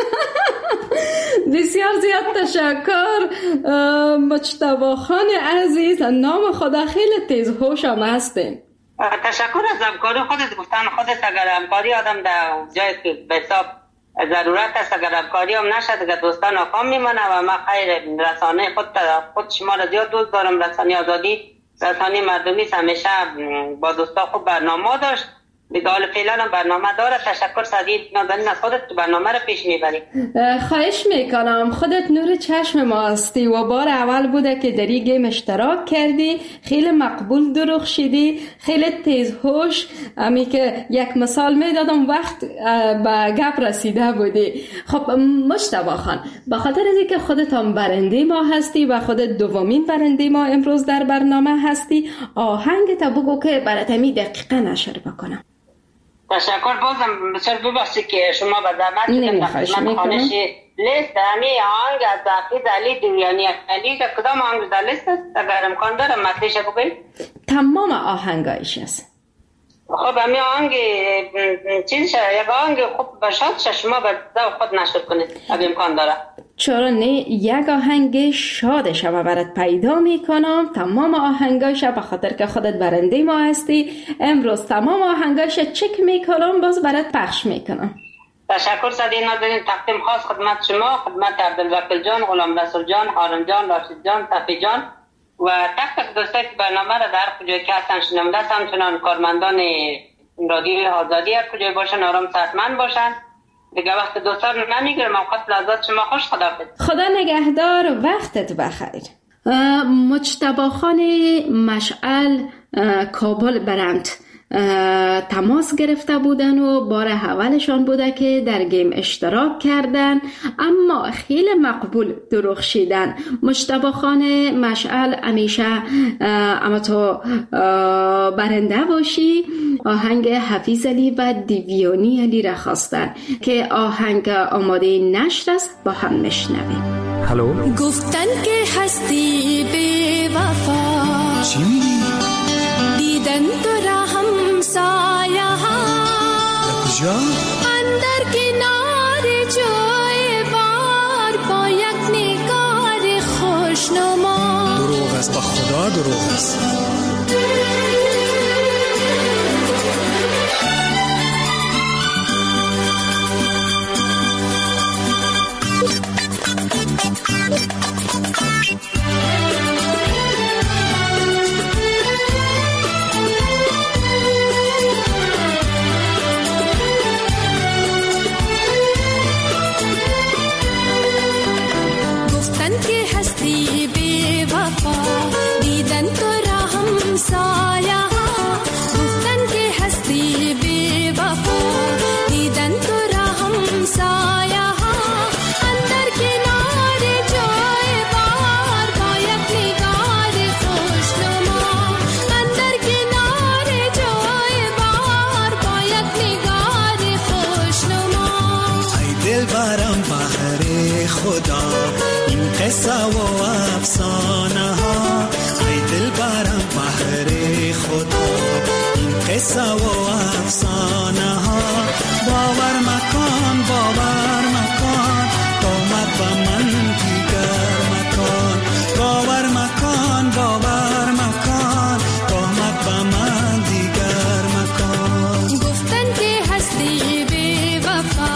بسیار زیاد تشکر مجتبی خان عزیز، نام خدا خیلی تیز هوش هم هستین. تشکر از همکاری خودت. گفتن خودت اگر همکاری آدم در جایی که به حساب ضرورت است اگر همکاری هم نشد اگر دوستان ناکام میمانه و من خیر رسانه خود خود شما را زیاد دوست دارم. رسانه آزادی رسانه مردمی همیشه با دوستا خوب برنامه داشت، دیگه حال فعلا هم برنامه داره. تشکر سعید نازنین از خودت تو برنامه رو پیش میبری. خواهش میکنم، خودت نور چشم ما هستی و بار اول بوده که در این گیم اشتراک کردی، خیلی مقبول درخشیدی، خیلی تیز هوش. امی که یک مثال میدادم وقت به گپ رسیده بودی. خب مجتبی خان، به خاطر از اینکه خودت هم برنده ما هستی و خودت دومین برنده ما امروز در برنامه هستی، آهنگ تا بگو که برات می دقیقا نشر بکنم. تشکر. بازم بسیار ببخشید که شما به زحمت شدم در خانش لیست همی آهنگ از حافظ علی دیویانی علی که کدام آهنگ در لیست است اگر امکان داره مطلعش بگوید؟ تمام آهنگایش است. خب همی آهنگ چیز شد یک آهنگ خوب باشد شما به خود نشر کنید اگر امکان داره. چرا نه، یک آهنگ شاد شما برات پیدا میکنم. تمام آهنگایش به خاطر که خودت برنده ما هستی امروز تمام آهنگایش چک میکنم باز برات پخش میکنم. تشکر سعید نازنین. تقدیم خاص خدمت شما، خدمت عبدالوکیل جان، غلام رسول جان، هارون جان، راشد جان، صفی جان و تک تک دوستایی که برنامه را در کجای که هستن شنونده هستن، چنان کارمندان رادیوی آزادی هر کجای باشن آرام صحتمند باشن. دیگه وقت دوستان نمیگیرم. اوقات لحظات شما خوش. خداحافظ. خدا نگهدار، وقتت بخیر. مجتبی خان مشعل کابل برند تماس گرفته بودن و بار اولشان بوده که در گیم اشتراک کردن، اما خیلی مقبول درخشیدن. مجتبی خان مشعل همیشه اما تو برنده باشی. آهنگ حفیظ علی و دیویانی علی را خواستن که آهنگ آماده نشر است، با هم میشنویم. هلو. گفتن که هستی بی وفا، چی؟ دیدن تو را همسایه ها، کجا؟ اندر کنار جای بار با یک نگار خوشنما. دروغ است، با خدا دروغ است. قصه و افسانه ها، ای دل برم بحر خدا، این قصه و افسانه ها باور مکان باور مکان آمد با من دیگر مکان باور مکان باور مکان آمد با من دیگر مکان گفتن که هستی بی وفا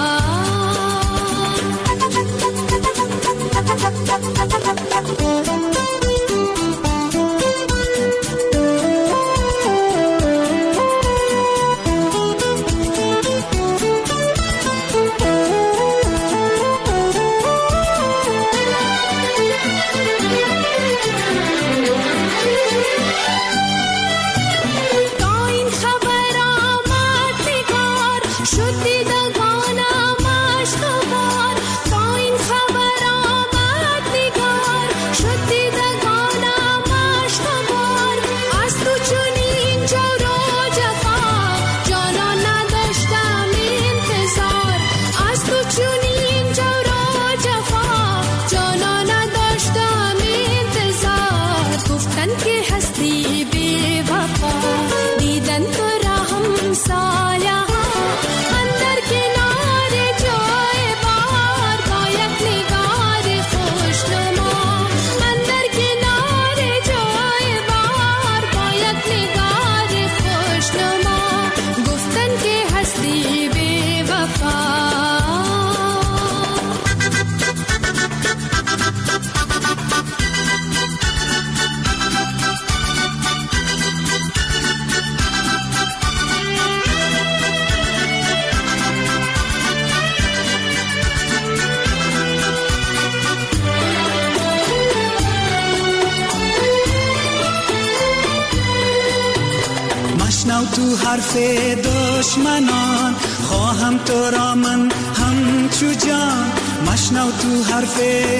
تو حرف دشمنان خواهم تو را من همچو جان مشنو تو حرف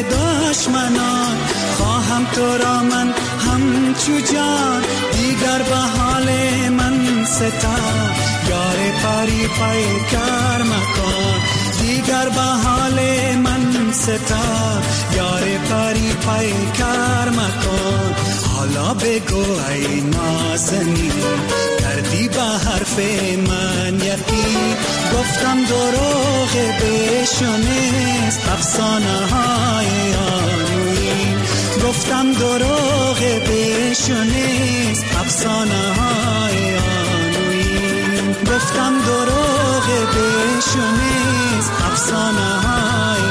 دشمنان خواهم تو را من همچو جان دیگر به حال من ستا یار پاری پیکر مکان دیگر به حال من ستا یار پاری پیکر مکان حالا بگو ای نازنین کردی به حرف من یقین گفتم دروغ بشنست افسانه های آنوین گفتم دروغ بشنست افسانه های آنوین گفتم دروغ بشنست افسانه های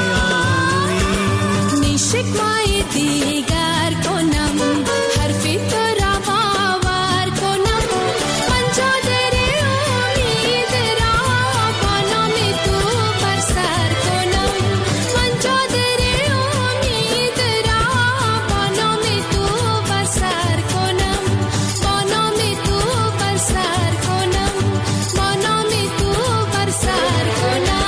آنوین نیشک مای دیگر کنم حرفی تو را باور کنم من چادر امید را با نام تو بر سر کنم من چادر امید را با نام تو بر سر کنم با نام تو بر سر کنم با نام تو بر سر کنم.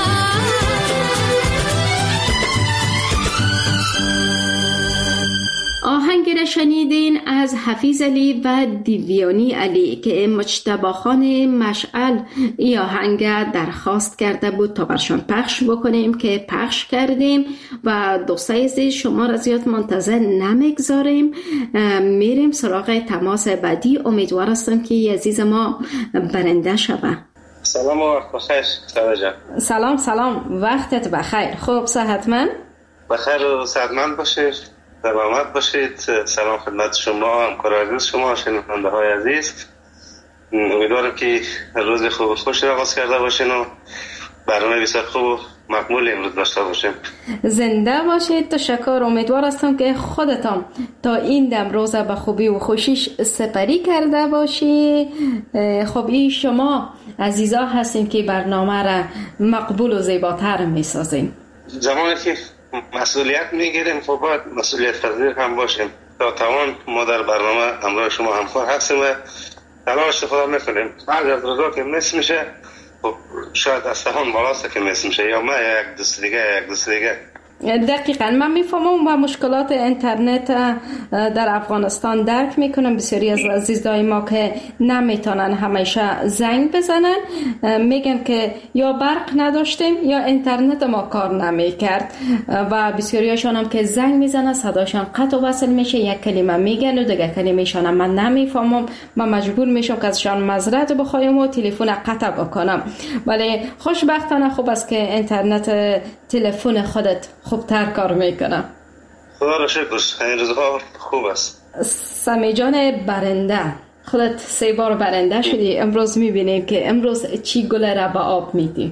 آهنگ را شنیدین از حفیظ علی و دیویانی علی که مجتبی خان مشعل ای آهنگ درخواست کرده بود تا برشان پخش بکنیم که پخش کردیم و دوستای عزیز شما را زیاد منتظر نمیگذاریم، میریم سراغ تماس بعدی. امیدوار هستم که عزیز ما برنده شوه. سلام و وقت بخیر سلام. سلام سلام وقتت بخیر. خوب صحتمند؟ بخیر و صحتمند باشید، سلامت باشید. سلام خدمت شما همکار عزیز شما شنونده های عزیز. امیدوارم که روز خوب و خوش را آغاز کرده باشین و برنامه بسیار خوب و مقبول امروز داشته باشیم. زنده باشید. تشکر. امیدوار هستم که خودتان تا این دم روز به خوبی و خوشیش سپری کرده باشی. خب این شما عزیزا هستین که برنامه را مقبول و زیباتر میسازین. زمانی که مسئولیت میگیریم خب باید مسئولیت پذیر هم باشیم. تا توان ما در برنامه همراه شما همکار هستیم و تلاش خدا میکنیم. بعد از روزا که مس میشه خب شاید از توان بالاست که مس میشه یا ما یک دوست دیگه یک دوست دیگه دقیقاً من میفهمم و مشکلات اینترنت در افغانستان درک میکنم. بسیاری از عزیزای ما که نمیتونن همیشه زنگ بزنن میگن که یا برق نداشتیم یا اینترنت ما کار نمیکرد و بسیاریشان هم که زنگ میزنن صداشان قطع و وصل میشه، یک کلمه میگن و دیگه کلمه‌شان من نمیفهمم، من مجبور میشم که ازشان معذرت بخوایم و تلفن قطع بکنم. ولی خوشبختانه خوب است که اینترنت تلفن خودت خوبتر کار میکنه. خدا را شکر، این روزها خوب است. سمی جان برنده، خودت سه بار برنده شدی. امروز میبینیم که امروز چی گل را به آب میدی.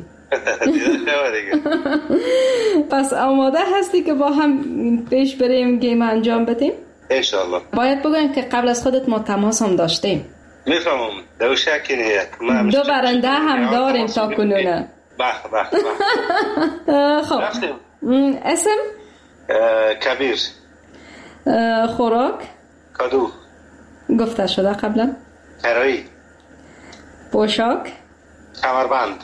پس آماده هستی که با هم پیش بریم گیم انجام بدیم؟ انشالله. باید بگویم که قبل از خودت ما تماس هم داشتیم. میفهمم، دو شکی نیست. دو برنده هم داریم تا کنونه. به به به. خب اسم؟ کبیر. خوراک؟ کادو. گفته شده قبلا؟ کرایی. پوشاک؟ کمربند.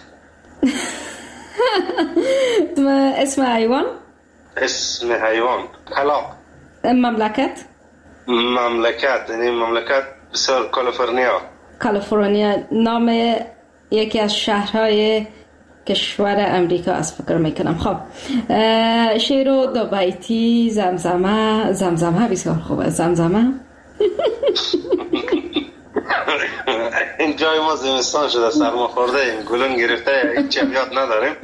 اسم حیوان؟ اسم حیوان کلاغ. مملکت؟ مملکت یعنی مملکت بسیار کالیفرنیا. کالیفرنیا نام یکی از شهرهای کشور امریکا از فکر میکنم. خب شعر و دو بیتی زمزمه. زمزمه بسیار خوبه. زمزمه این جای ما زمستان شده، سرما خورده ایم، گلون گرفته، هیچ یاد نداریم.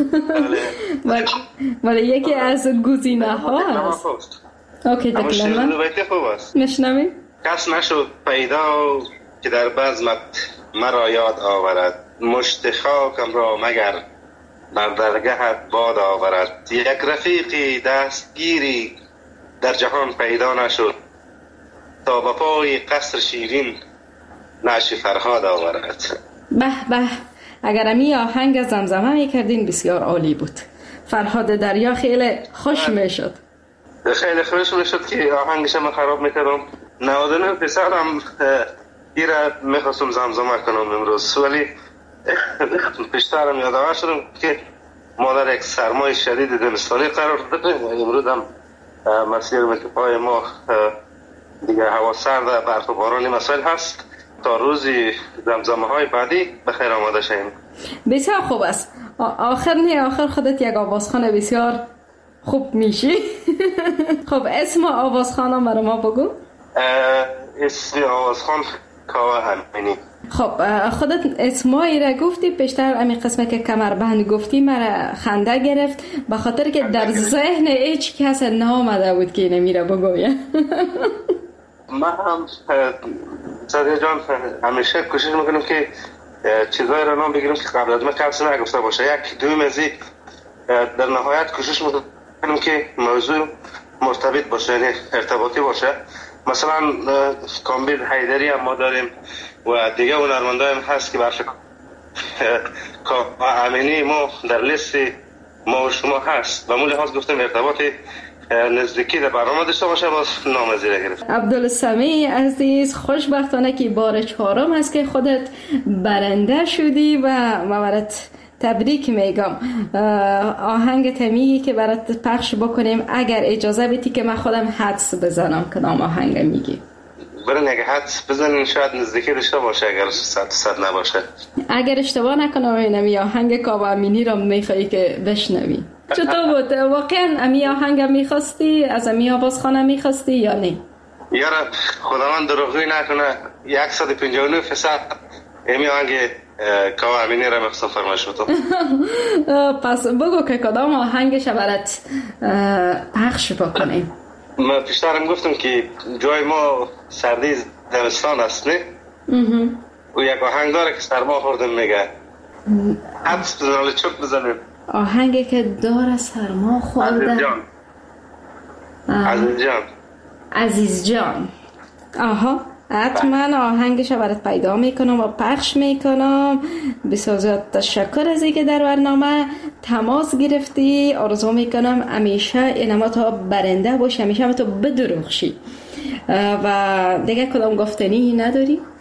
ولی یکی از گزینه ها هست. اوکی دکلمه دو بیتی خوب است. نشنویم. کس نشد پیدا که در بزمت مرا یاد آورد، مشت خاکم را مگر بر درگهت باد آورد. یک رفیقی دستگیری در جهان پیدا نشد، تا به پای قصر شیرین نعش فرهاد آورد. به به، اگر امی آهنگ زمزمه میکردین بسیار عالی بود. فرهاد دریا خیلی خوش میشد. خیلی خوش میشد که آهنگش من خراب میکردم. نود و نه پسرم ایره میخواستم زمزمه کنم امروز، ولی پیشترم یادآور شدم که ما در یک سرمای شدید زمستانی قرار داریم و امروز هم مسیر مکپای ما دیگه هوا سرد، برف و بارانی مسائل هست. تا روزی زمزمه های بعدی بخیر آماده شیم. بسیار خوب است. آخر نه آخر خودت یک آوازخوان بسیار خوب میشی. خب اسم آوازخوانم برای ما بگو. اسم آوازخوان کاوه امینی. خب خودت اسمایی را گفتی، پیشتر امی قسمه که کمربند گفتی مرا خنده گرفت، به خاطر که در ذهن هیچ کس نامده بود که نمیره بگویه. من هم صدیق جان همیشه کوشش میکنم که چیزایی را نام بگیرم که قبل از من کسی نگفته باشه. یک دوی مزید در نهایت کوشش میکنم که موضوع مرتبط باشه، یعنی ارتباطی باشه. مثلا کامبیل حیدری هم ما داریم و دیگه هنرمندای هم هست که برش امینی ما در لیست ما و شما هست و مولی هاست گفتم ارتباطی نزدیکی در برنامه داشته باشه، باز نام زیره گرفت. عبدالسمی عزیز، خوشبختانه که بار چهارم هست که خودت برنده شدی و ما برات تبریک میگم. آهنگ تمیگی که برات پخش بکنیم اگر اجازه بدی که من خودم حدس بزنم کدام آهنگ میگی. برین اگه حدس بزنین شاید نزدیکی داشته باشه، اگر صد صد نباشه. اگر اشتباه نکنم اینمی آهنگ کاوه امینی را میخوایی که بشنوی. چطور بود؟ واقعا امی آهنگ میخواستی؟ از امی آوازخانه میخواستی یا نه؟ یارا خداوند دروغی نکنه، صد و پنجاه و نه درصد امی آهنگ کاوه امینی را میخواستم فرمایش بدم. پس بگو که کدام آهنگش برات پخش بکنیم. ما پیشترم گفتم که جای ما سردی زمستان است نه؟ و یک آهنگ داره که سرما خوردم میگه. حدس بزنم چوب بزنم. آهنگی که داره سرما خورده. عزیز جان. عزیز جان. عزیز جان. آها. حتما آهنگش برات پیدا میکنم و پخش میکنم. بسیار زیاد تشکر از اینکه در برنامه تماس گرفتی. آرزو میکنم همیشه اینما تا برنده باشی، همیشه هم تو بدرخشی. و دیگه کدام گفتنی نداری؟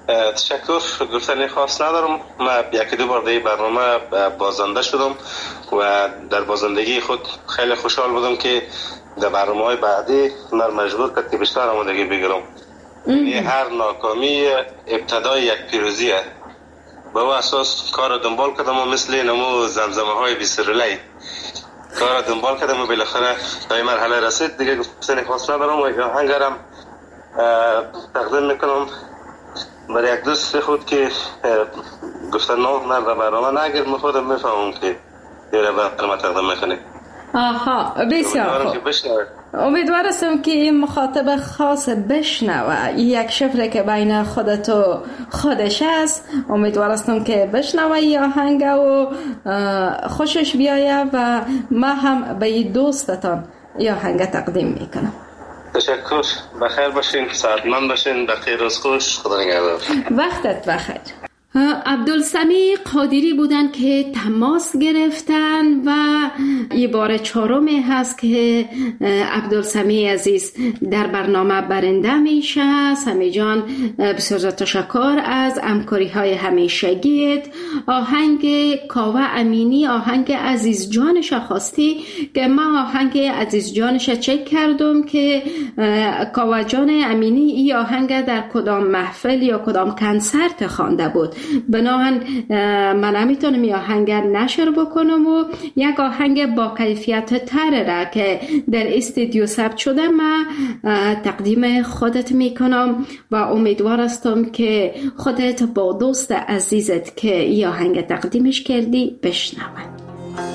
تشکر. گفتنی خاص ندارم. من یکی دو بار دیگه برنامه بازنده شدم و در بازندگی خود خیلی خوشحال بودم که در برنامه‌های بعدی من مجبور کرد که بیشتر آمادگی بگیرم. یعنی هر ناکامی ابتدای یک پیروزیه. به اون اساس کار دنبال کردم و مثل نمو زمزمه های بیسرلی کار دنبال کردم و بالاخره تا این مرحله رسید. دیگه گفتنی خاص ندارم و یا هنگرم تقدیم میکنم برای یک دوست خود که گفتن نام من و برنامه نگیر من خودم میفهمم که یه برنامه تقدیم میکنی. آها بسیار خوب. امیدوار هستم که این مخاطب خاص بشنوه یک شفره که بین خودت و خودش است. امیدوار هستم که بشنوه این آهنگ و خوشش بیایه و ما هم به این دوستتان این آهنگ تقدیم میکنم. تشکر. بخیر باشین، سعادتمند باشین، بخیر روز خوش، خدا نگهدار. وقتت بخیر. عبدالسمیع قادری بودن که تماس گرفتن و یه بار چهارمی هست که عبدالسمیع عزیز در برنامه برنده میشه. سمیع جان بسیار تشکر از همکاری های همیشگیت. آهنگ کاوه امینی آهنگ عزیز جانش خواستی که من آهنگ عزیز جانش چک کردم که کاوه جان امینی این آهنگ در کدام محفل یا کدام کنسرت خوانده بود. بناهن من نمیتونم این آهنگ نشر بکنم و یک آهنگ با کیفیت تر را که در استودیو ثبت شده من تقدیم خودت میکنم و امیدوار هستم که خودت با دوست عزیزت که این آهنگ تقدیمش کردی بشنوند.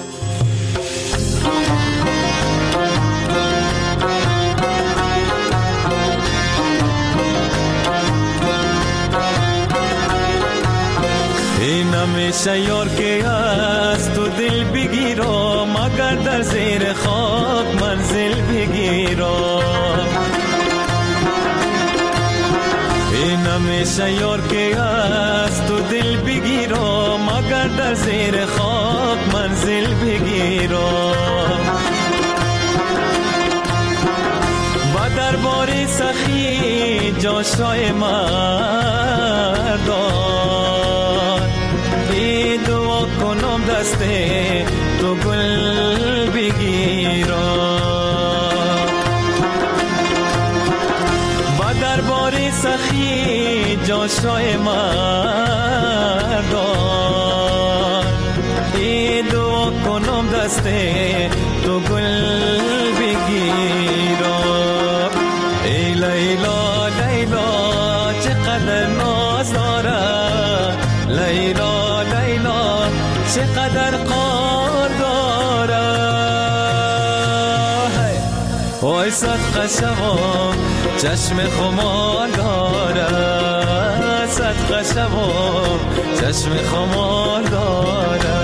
این همیشه یار که از تو دل بگیرم مگر در زیر خاک منزل بگیرم. این همیشه یار که از تو دل بگیرم مگر در زیر خاک منزل بگیرم. و در باری سخی جاشای مردان ای دعا کنم دست تو گل بگیرم. و در باری سخی جاشای مردان ای دعا کنم دست تو گل بگیرم. ای لیلا لیلا چقدر ناز داره، لیلا لیلا چقدر قار داره. وای صدقه شوام چشم خمار داره، صدقه شوام چشم خمار داره.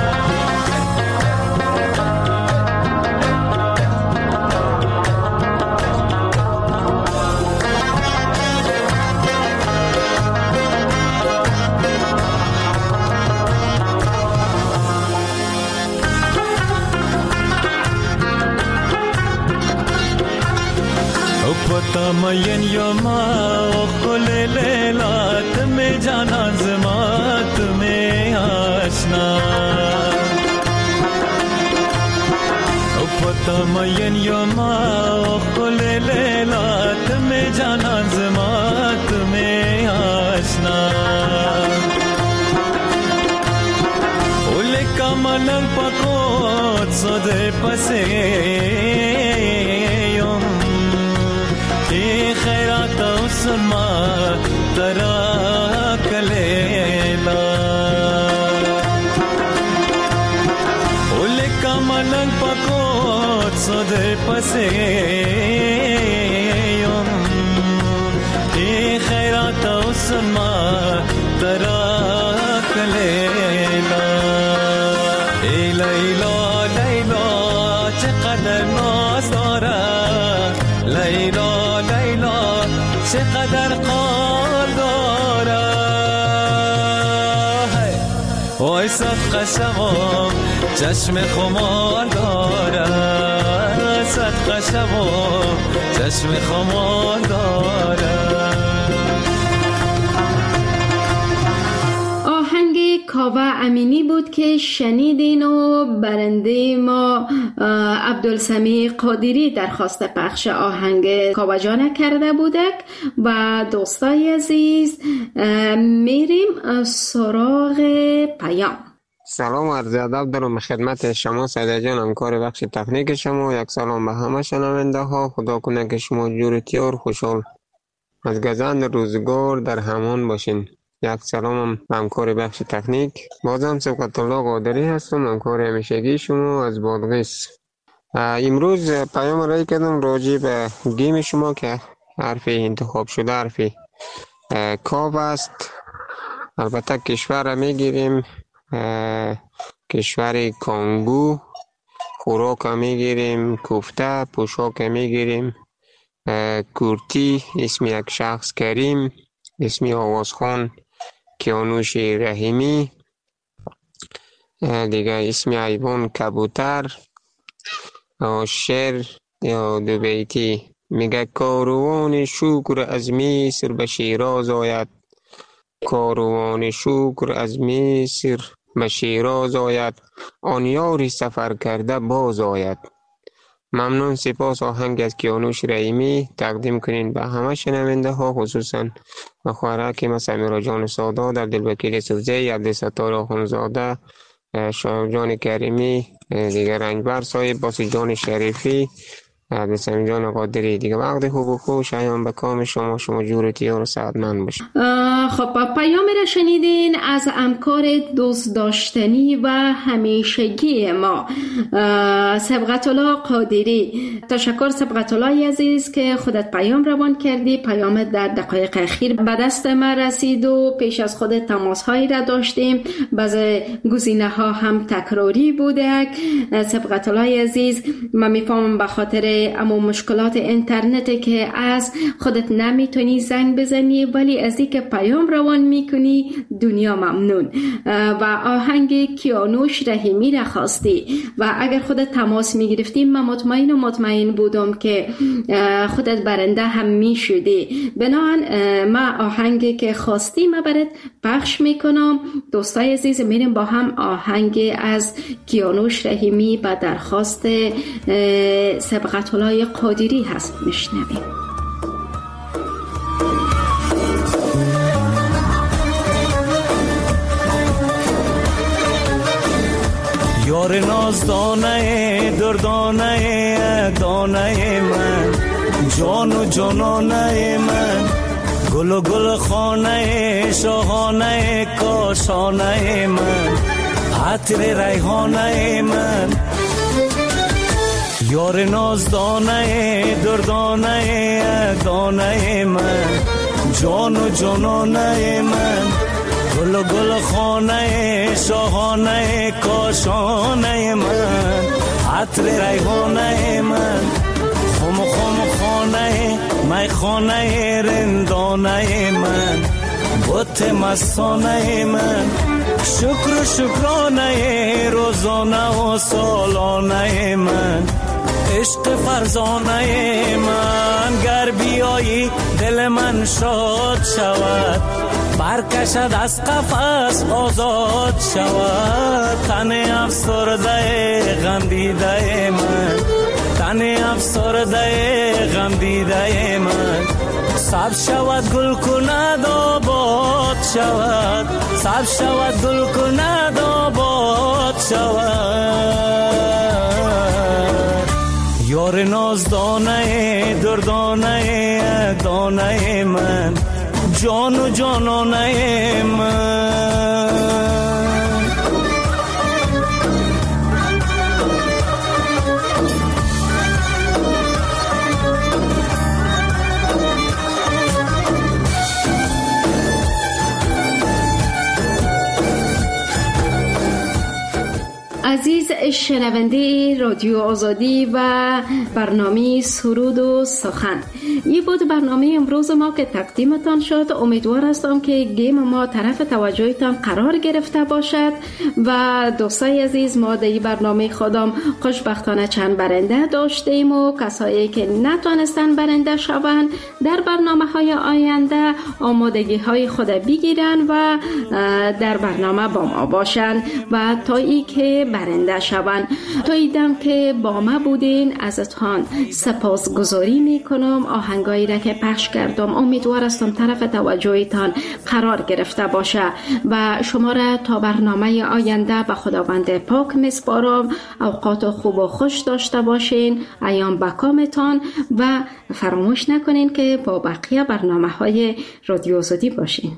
پتا مین یوما خل لیلا تمہیں جانا زما تمہیں آشنا. پتا مین یوما خل لیلا تمہیں جانا زما تمہیں آشنا. اولے کا مننگ پکوت سودے پسے خیرات اسما ترا کلیلا. اولے کا مننگ پکوت سودے پسے خیرات اسما ترا کلیلا. ای لیلا لیلا چقدر ناز داره، لیلا چقدر قار داره. وای صدقه شوام چشم خمار داره، صدقه شوام چشم خمار داره. کاوه امینی بود که شنیدین و برنده ما عبدالسمیع قادری درخواست پخش آهنگ کاوه جان کرده بودک. و دوستای عزیز میریم سراغ پیام. سلام و عرض ادب دارم خدمت شما سعید جان، همکار بخش تکنیک شما. یک سلام به همه شنونده ها. خدا کنه که شما جور تیار خوشحال از گزند روزگار در همان باشین. یک سلام به همکار بخش تکنیک. بازم سبقت الله قادری هستم، همکار همیشگی شما از بادغیس. امروز پیام رای کردم راجع به گیم شما که حرف انتخاب شده حرف کاو است. البته کشور میگیریم کشور کانگو، خوراک میگیریم کوفته، پوشاک میگیریم کورتی، اسم یک شخص کریم، اسم آوازخان کیانوش رحیمی، دیگه اسم حیوان کبوتر، شعر یا دو بیتی میگه کاروان شکر از مصر به شیراز آید، کاروان شکر از مصر به شیراز آید، آن یاری سفر کرده باز آید. ممنون، سپاس. آهنگ از کیانوش رحیمی تقدیم کنین به همه شنونده ها، خصوصا به خواهرک سمیرا جان سادات، عبدالوکیل سوزی، عبدالستار آخونزاده، شایب جان کریمی، دیگر رنجبر صاحب، باسی جان شریفی، عبدالسمیع جان قادری. دیگه وقت خوب و خوش ایام به کام شما، شما جورتی و سعادتمند باشید. خب پیام را شنیدین از همکار دوست داشتنی و همیشگی ما سبقت الله قادری. تشکر سبقت الله عزیز که خودت پیام روان کردی. پیام در دقایق اخیر به دست ما رسید و پیش از خود تماس هایی را داشتیم، بعضی گزینه ها هم تکراری بوده. سبقت الله عزیز، من میفهمم به خاطر اما مشکلات اینترنت که از خودت نمیتونی زنگ بزنی، ولی از اینکه پیام روان میکنی دنیا ممنون. و آهنگ کیانوش رحیمی را خواستی و اگر خودت تماس میگرفتی من مطمئن و مطمئن بودم که خودت برنده هم میشدی. بنابراین ما آهنگی که خواستی من برات پخش میکنم. دوستای عزیز، میریم با هم آهنگ از کیانوش رحیمی با درخواست سبقت الله قادری هست میشنویم. یار نازدانه دردانه دانه من، جان و جانانه من، گل و گل خانه شاهانه کاشانه من، عطر ریحانه من. یار نازدانه دردانه دانه من، جان و جانانه من، گل و گل خانه شاهانه کاشانه من، عطر ریحانه من، خم خم خانه می خانه رندانه من، بت مستانه من، شکر شکرانه روزانه و سالانه من، عشق فرزانه من. گر بیایی دل من شاد شود، برکشد از قفس آزاد شود. تن افسرده غم دیده من، تن افسرده غم دیده من، سب شود گل کند آباد شود، سب شود گل کند آباد شود. یار نازدانه دردانه دانه من، جان و جانانه من. عزیز شنونده رادیو آزادی و برنامه سرود و سخن. این بود برنامه امروز ما که تقدیمتان شد. امیدوار هستم که گیم ما طرف توجهتان قرار گرفته باشد و دوستای عزیز، ما در این برنامه خودم خوشبختانه چند برنده داشتیم و کسایی که نتونستن برنده شوند در برنامه های آینده آمادگی های خود بگیرن و در برنامه با ما باشن و تا ای که برنده شوند. تا ایدم که با ما بودین ازتان سپاسگزاری میکنم. آهنگایی را که پخش کردم امیدوار هستم طرف توجهتان قرار گرفته باشه و شما را تا برنامه آینده به خداوند پاک میسپارم. اوقات خوب و خوش داشته باشین. ایام بکامتان و فراموش نکنین که با بقیه برنامه های رادیو آزادی باشین.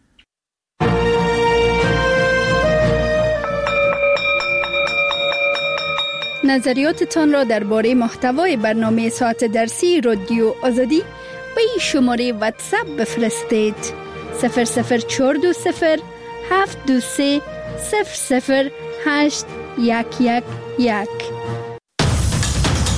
نظریاتتان را درباره محتوای برنامه ساعت درسی رادیو آزادی به این شماره واتساپ بفرستید: صفر صفر چهار دو صفر هفت دو سه صفر صفر هشت یک یک یک.